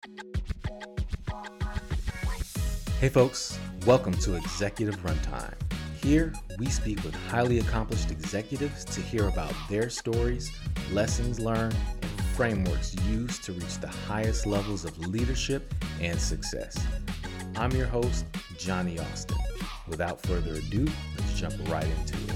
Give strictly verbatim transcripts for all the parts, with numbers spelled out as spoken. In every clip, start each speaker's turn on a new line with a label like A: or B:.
A: Hey folks, welcome to Executive Runtime. Here, we speak with highly accomplished executives to hear about their stories, lessons learned, and frameworks used to reach the highest levels of leadership and success. I'm your host, Johnny Austin. Without further ado, let's jump right into it.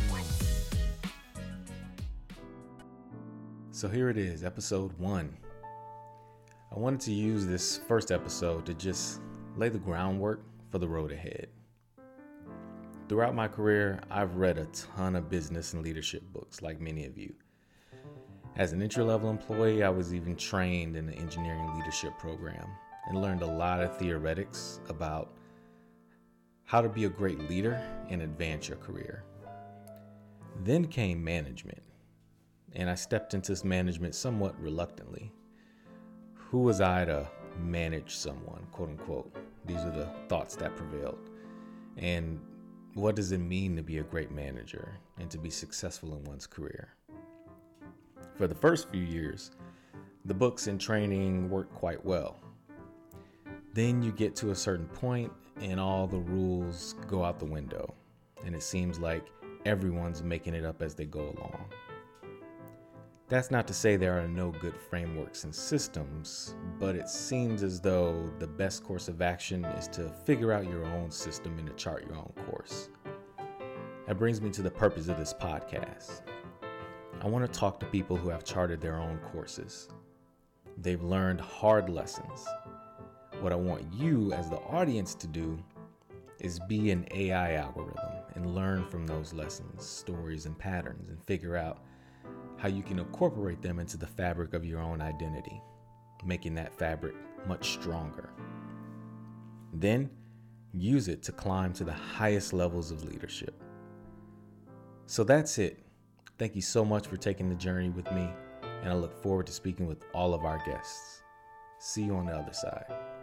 A: So here it is, episode one. I wanted to use this first episode to just lay the groundwork for the road ahead. Throughout my career, I've read a ton of business and leadership books, like many of you. As an entry-level employee, I was even trained in the engineering leadership program and learned a lot of theoretics about how to be a great leader and advance your career. Then came management, and I stepped into this management somewhat reluctantly. Who was I to manage someone, quote unquote? These are the thoughts that prevailed. And what does it mean to be a great manager and to be successful in one's career? For the first few years, the books and training worked quite well. Then you get to a certain point and all the rules go out the window, and it seems like everyone's making it up as they go along. That's not to say there are no good frameworks and systems, but it seems as though the best course of action is to figure out your own system and to chart your own course. That brings me to the purpose of this podcast. I want to talk to people who have charted their own courses. They've learned hard lessons. What I want you as the audience to do is be an A I algorithm and learn from those lessons, stories, and patterns and figure out how you can incorporate them into the fabric of your own identity, making that fabric much stronger. Then use it to climb to the highest levels of leadership. So that's it. Thank you so much for taking the journey with me, and I look forward to speaking with all of our guests. See you on the other side.